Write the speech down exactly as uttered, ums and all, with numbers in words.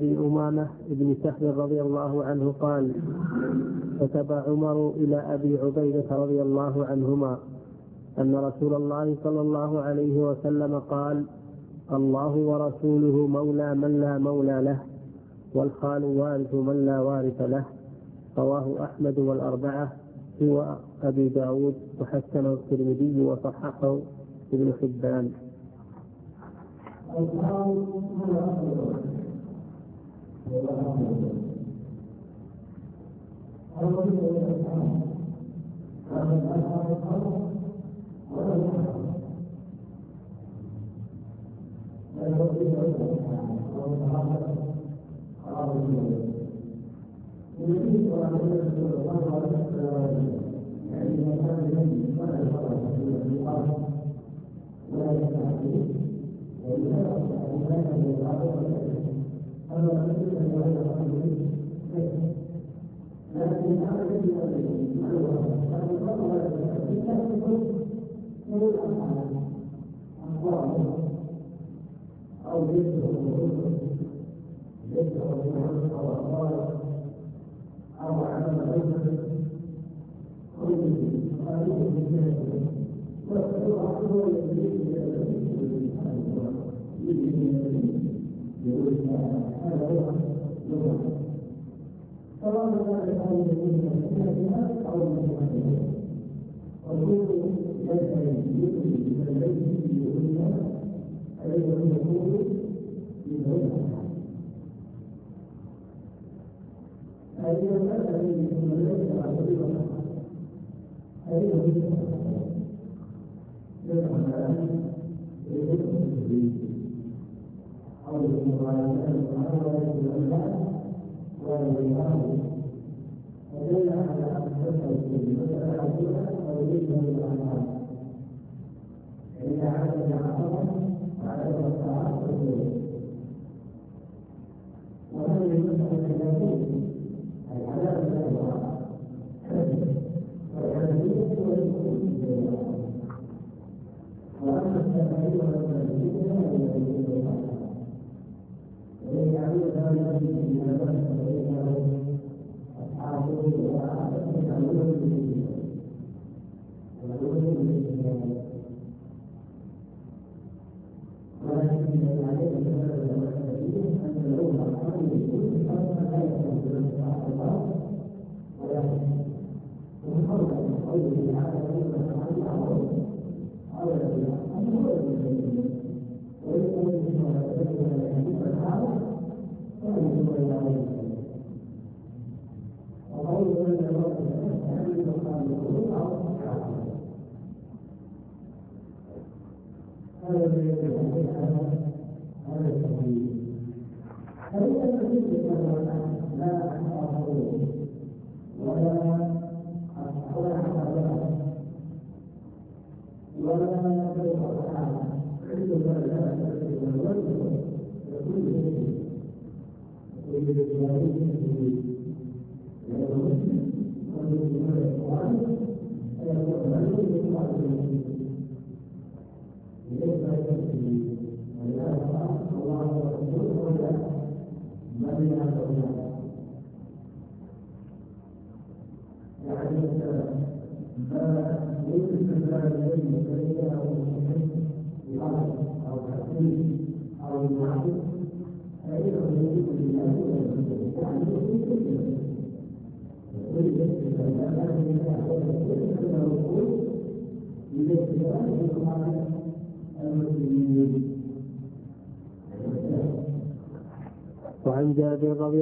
أبي أمامة بن سهل رضي الله عنه قال: كتب عمر إلى أبي عبيدة رضي الله عنهما أن رسول الله صلى الله عليه وسلم قال: الله ورسوله مولى من لا مولى له، والخال وارث من لا وارث له. رواه أحمد والأربعة سوى أبي داود، وحسنه الترمذي وصححه ابن حبان. وعن جابر رضي